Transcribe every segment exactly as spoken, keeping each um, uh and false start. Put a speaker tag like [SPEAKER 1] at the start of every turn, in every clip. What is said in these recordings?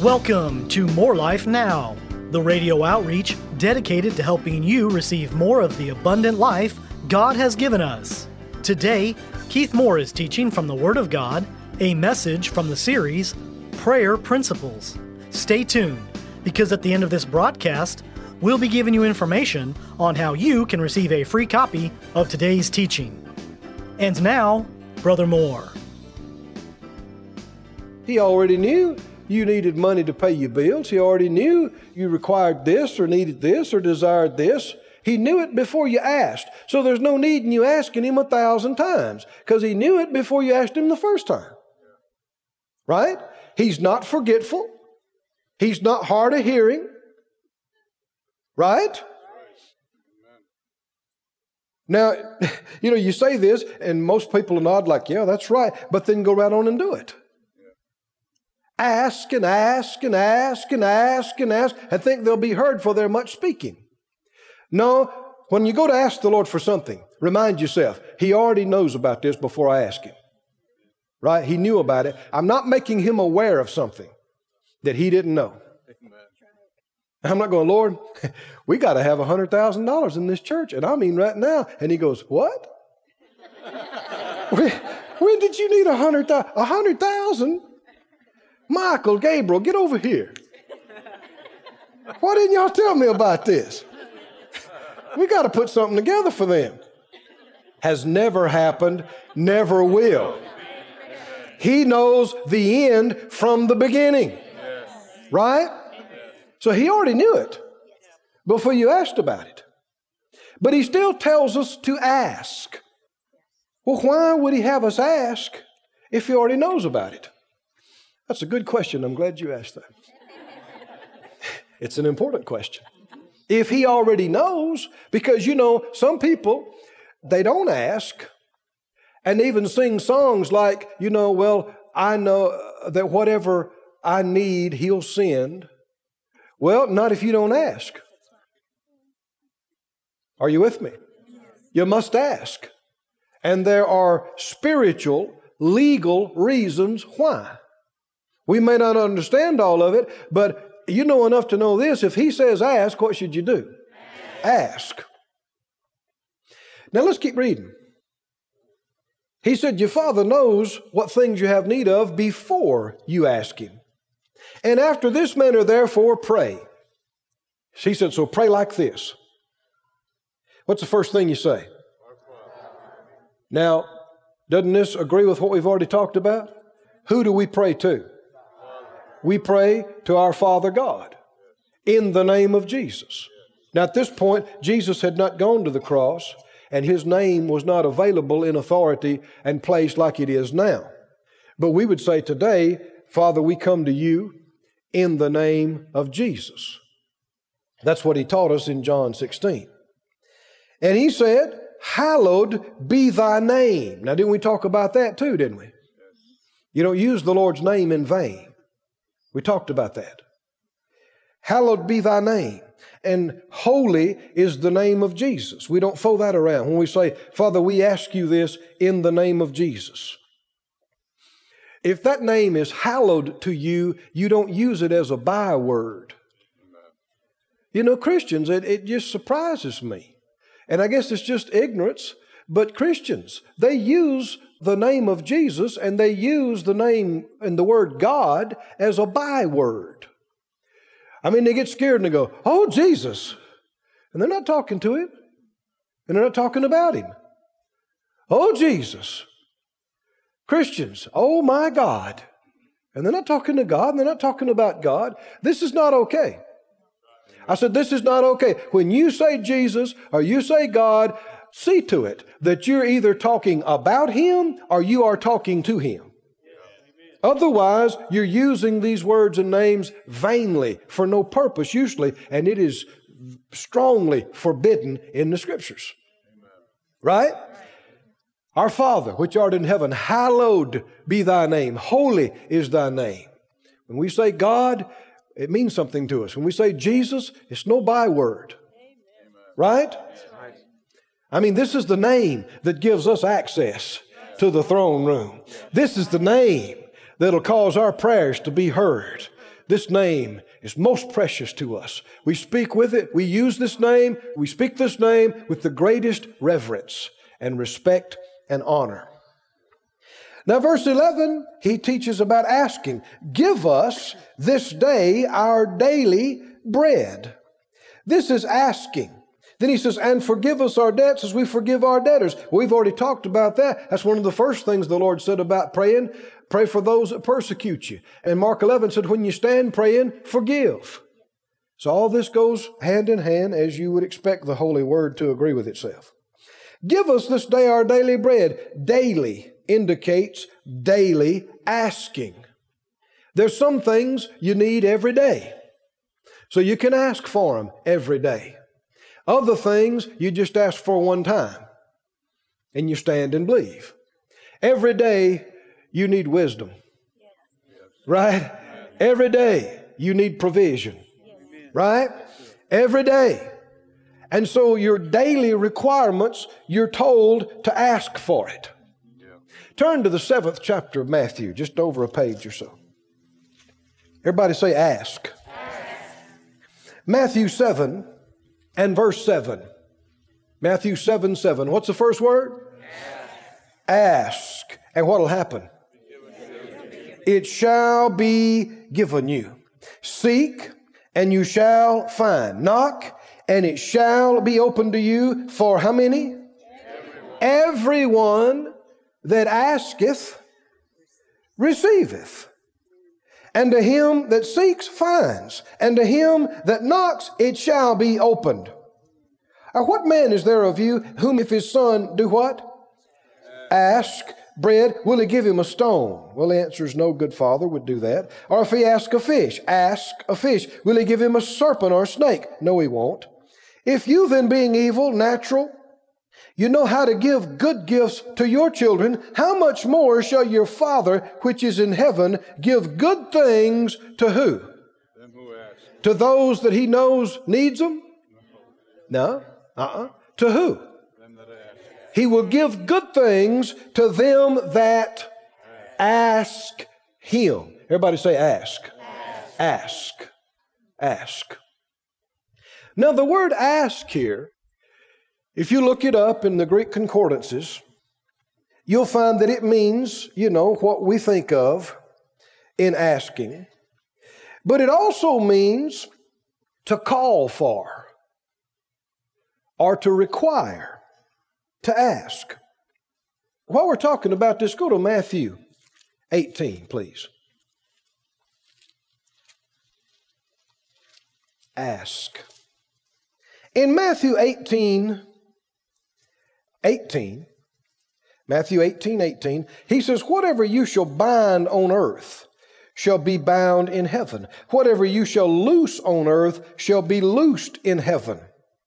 [SPEAKER 1] Welcome to More Life Now, the radio outreach dedicated to helping you receive more of the abundant life God has given us. Today, Keith Moore is teaching from the Word of God, a message from the series, Prayer Principles. Stay tuned, because at the end of this broadcast, we'll be giving you information on how you can receive a free copy of today's teaching. And now, Brother Moore.
[SPEAKER 2] He already knew you needed money to pay your bills. He already knew you required this or needed this or desired this. He knew it before you asked. So there's no need in you asking Him a thousand times, because He knew it before you asked Him the first time. Right? He's not forgetful. He's not hard of hearing. Right? Now, you know, you say this and most people nod like, yeah, that's right, but then go right on and do it. Ask and ask and ask and ask and ask and think they'll be heard, for they're much speaking. No, when you go to ask the Lord for something, remind yourself, He already knows about this before I ask Him. Right? He knew about it. I'm not making Him aware of something that He didn't know. I'm not going, Lord, we got to have one hundred thousand dollars in this church, and I mean right now. And He goes, what? when, when did you need one hundred thousand dollars? one hundred thousand dollars? Michael, Gabriel, get over here. Why didn't y'all tell me about this? We got to put something together for them. Has never happened, never will. He knows the end from the beginning. Right? So He already knew it before you asked about it. But He still tells us to ask. Well, why would He have us ask if He already knows about it? That's a good question. I'm glad you asked that. It's an important question. If He already knows, because, you know, some people, they don't ask and even sing songs like, you know, well, I know that whatever I need, He'll send. Well, not if you don't ask. Are you with me? You must ask. And there are spiritual, legal reasons why. We may not understand all of it, but you know enough to know this. If He says ask, what should you do? Ask. Now let's keep reading. He said, your Father knows what things you have need of before you ask Him. And after this manner, therefore, pray. He said, so pray like this. What's the first thing you say? Now, doesn't this agree with what we've already talked about? Who do we pray to? We pray to our Father God in the name of Jesus. Now, at this point, Jesus had not gone to the cross, and His name was not available in authority and place like it is now. But we would say today, Father, we come to You in the name of Jesus. That's what He taught us in John sixteen. And He said, hallowed be Thy name. Now, didn't we talk about that too, didn't we? You don't use the Lord's name in vain. We talked about that. Hallowed be Thy name. And holy is the name of Jesus. We don't throw that around when we say, Father, we ask You this in the name of Jesus. If that name is hallowed to you, you don't use it as a byword. You know, Christians, it, it just surprises me. And I guess it's just ignorance, but Christians, they use the name of Jesus and they use the name and the word God as a byword. I mean, they get scared and they go, oh, Jesus. And they're not talking to Him. And they're not talking about Him. Oh, Jesus. Christians, oh my God. And they're not talking to God, and they're not talking about God. This is not okay. I said, this is not okay. When you say Jesus or you say God, see to it that you're either talking about Him or you are talking to Him. Otherwise, you're using these words and names vainly for no purpose usually, and it is strongly forbidden in the Scriptures. Right? Our Father, which art in heaven, hallowed be Thy name. Holy is Thy name. When we say God, it means something to us. When we say Jesus, it's no byword. Right? I mean, this is the name that gives us access to the throne room. This is the name that'll cause our prayers to be heard. This name is most precious to us. We speak with it. We use this name. We speak this name with the greatest reverence and respect and honor. Now, verse eleven, he teaches about asking. Give us this day our daily bread. This is asking. Then he says, and forgive us our debts as we forgive our debtors. We've already talked about that. That's one of the first things the Lord said about praying. Pray for those that persecute you. And Mark eleven said, when you stand praying, forgive. So all this goes hand in hand, as you would expect the Holy Word to agree with itself. Give us this day our daily bread. Daily indicates daily asking. There's some things you need every day. So you can ask for them every day. Other things you just ask for one time and you stand and believe. Every day you need wisdom. Right? Every day you need provision. Right? Every day. And so your daily requirements, you're told to ask for it. Turn to the seventh chapter of Matthew, just over a page or so. Everybody say ask. Ask. Matthew seven and verse seven. Matthew seven, seven. What's the first word? Ask. Ask. And what will happen? It shall be given you. Seek, and you shall find. Knock, and it shall be opened to you. For how many? Everyone, Everyone that asketh, receiveth. And to him that seeks, finds. And to him that knocks, it shall be opened. Now, what man is there of you whom if his son do what? Ask bread, will he give him a stone? Well, the answer is no good father would do that. Or if he ask a fish, ask a fish, will he give him a serpent or a snake? No, he won't. If you then being evil, natural, you know how to give good gifts to your children, how much more shall your Father which is in heaven give good things to who? Them who ask. To those that he knows needs them? No. Uh-uh. To who? Them that ask. He will give good things to them that ask him. Everybody say ask. Ask. Ask. Ask. Now the word ask here, if you look it up in the Greek concordances, you'll find that it means, you know, what we think of in asking. But it also means to call for or to require, to ask. While we're talking about this, go to Matthew eighteen, please. Ask. In Matthew eighteen, eighteen, Matthew eighteen, eighteen, he says, whatever you shall bind on earth shall be bound in heaven. Whatever you shall loose on earth shall be loosed in heaven.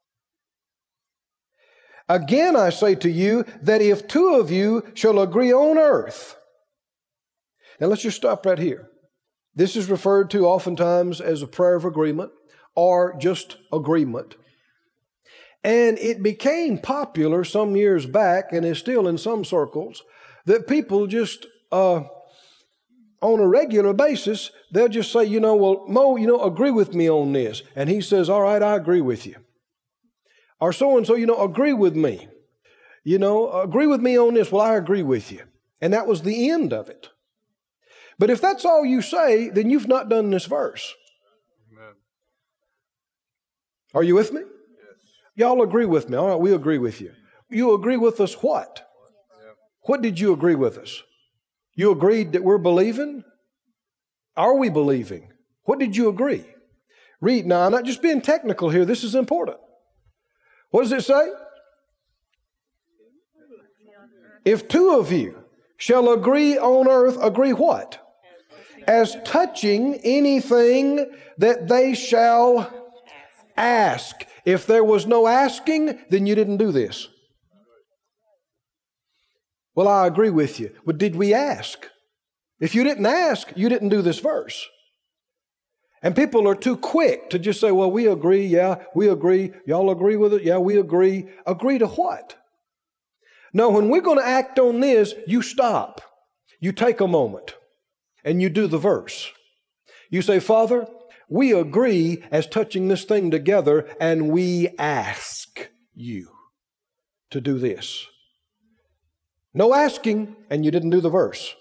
[SPEAKER 2] Again, I say to you that if two of you shall agree on earth. Now let's just stop right here. This is referred to oftentimes as a prayer of agreement or just agreement. And it became popular some years back, and is still in some circles, that people just, uh, on a regular basis, they'll just say, you know, well, Mo, you know, agree with me on this. And he says, all right, I agree with you. Or so-and-so, you know, agree with me. You know, agree with me on this. Well, I agree with you. And that was the end of it. But if that's all you say, then you've not done this verse. Amen. Are you with me? Y'all agree with me. All right, we agree with you. You agree with us what? What did you agree with us? You agreed that we're believing? Are we believing? What did you agree? Read now. I'm not just being technical here. This is important. What does it say? If two of you shall agree on earth, agree what? As touching anything that they shall ask. If there was no asking, then you didn't do this. Well, I agree with you. But did we ask? If you didn't ask, you didn't do this verse. And people are too quick to just say, well, we agree, yeah, we agree. Y'all agree with it? Yeah, we agree. Agree to what? No, when we're going to act on this, you stop. You take a moment and you do the verse. You say, Father, we agree as touching this thing together, and we ask you to do this. No asking, and you didn't do the verse.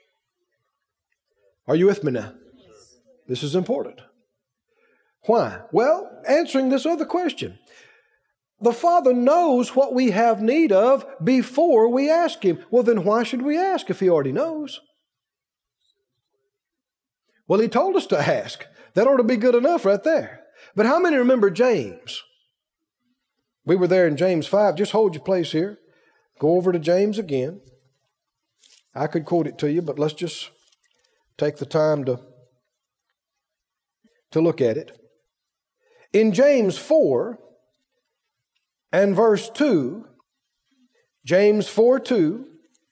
[SPEAKER 2] Are you with me now? This is important. Why? Well, answering this other question. The Father knows what we have need of before we ask Him. Well, then why should we ask if He already knows? Well, He told us to ask. That ought to be good enough right there. But how many remember James? We were there in James five. Just hold your place here. Go over to James again. I could quote it to you, but let's just take the time to, to look at it. In James four and verse two, James four two,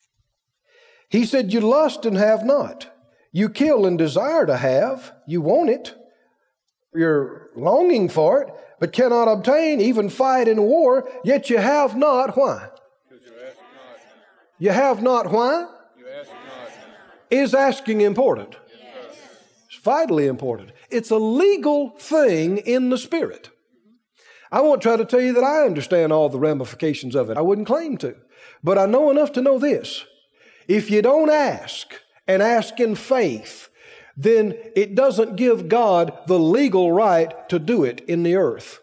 [SPEAKER 2] he said, you lust and have not. You kill and desire to have. You want it. You're longing for it, but cannot obtain, even fight in war, yet you have not. Why?
[SPEAKER 3] Because you ask not.
[SPEAKER 2] You have not. Why?
[SPEAKER 3] You ask not.
[SPEAKER 2] Is asking important?
[SPEAKER 3] Yes.
[SPEAKER 2] It's vitally important. It's a legal thing in the Spirit. I won't try to tell you that I understand all the ramifications of it. I wouldn't claim to. But I know enough to know this. If you don't ask, and ask in faith, then it doesn't give God the legal right to do it in the earth.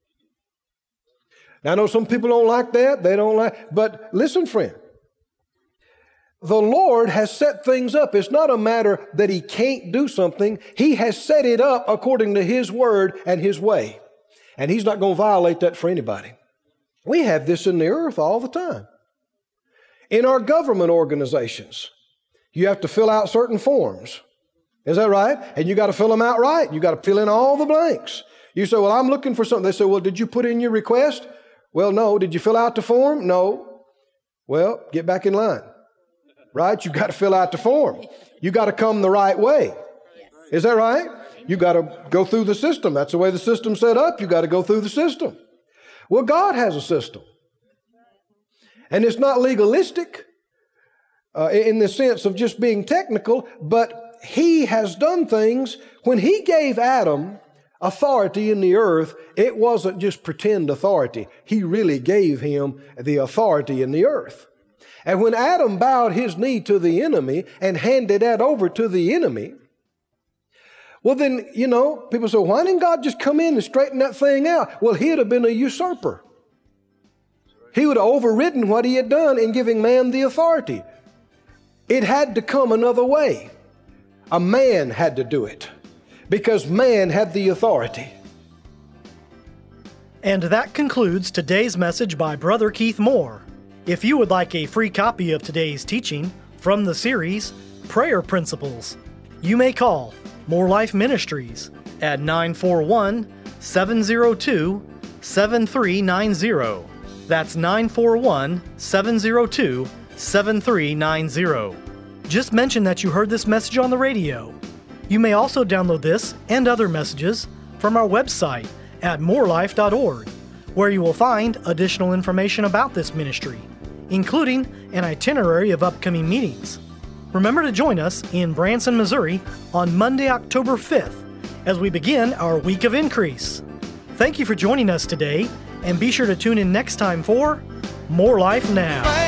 [SPEAKER 2] Now, I know some people don't like that. They don't like, but listen, friend. The Lord has set things up. It's not a matter that He can't do something. He has set it up according to His word and His way. And He's not going to violate that for anybody. We have this in the earth all the time. In our government organizations, you have to fill out certain forms. Is that right? And you got to fill them out right. You got to fill in all the blanks. You say, well, I'm looking for something. They say, well, did you put in your request? Well, no. Did you fill out the form? No. Well, get back in line. Right? You got to fill out the form. You got to come the right way. Is that right? You got to go through the system. That's the way the system's set up. You got to go through the system. Well, God has a system. And it's not legalistic uh, in the sense of just being technical, but He has done things. When He gave Adam authority in the earth, it wasn't just pretend authority. He really gave him the authority in the earth. And when Adam bowed his knee to the enemy and handed that over to the enemy, well then, you know, people say, why didn't God just come in and straighten that thing out? Well, he'd have been a usurper. He would have overridden what He had done in giving man the authority. It had to come another way. A man had to do it because man had the authority.
[SPEAKER 1] And that concludes today's message by Brother Keith Moore. If you would like a free copy of today's teaching from the series, Prayer Principles, you may call More Life Ministries at nine four one, seven zero two, seven three nine zero. That's nine four one, seven zero two, seven three nine zero. Just mention that you heard this message on the radio. You may also download this and other messages from our website at more life dot org, where you will find additional information about this ministry, including an itinerary of upcoming meetings. Remember to join us in Branson, Missouri on Monday, October fifth, as we begin our Week of Increase. Thank you for joining us today, and be sure to tune in next time for More Life Now.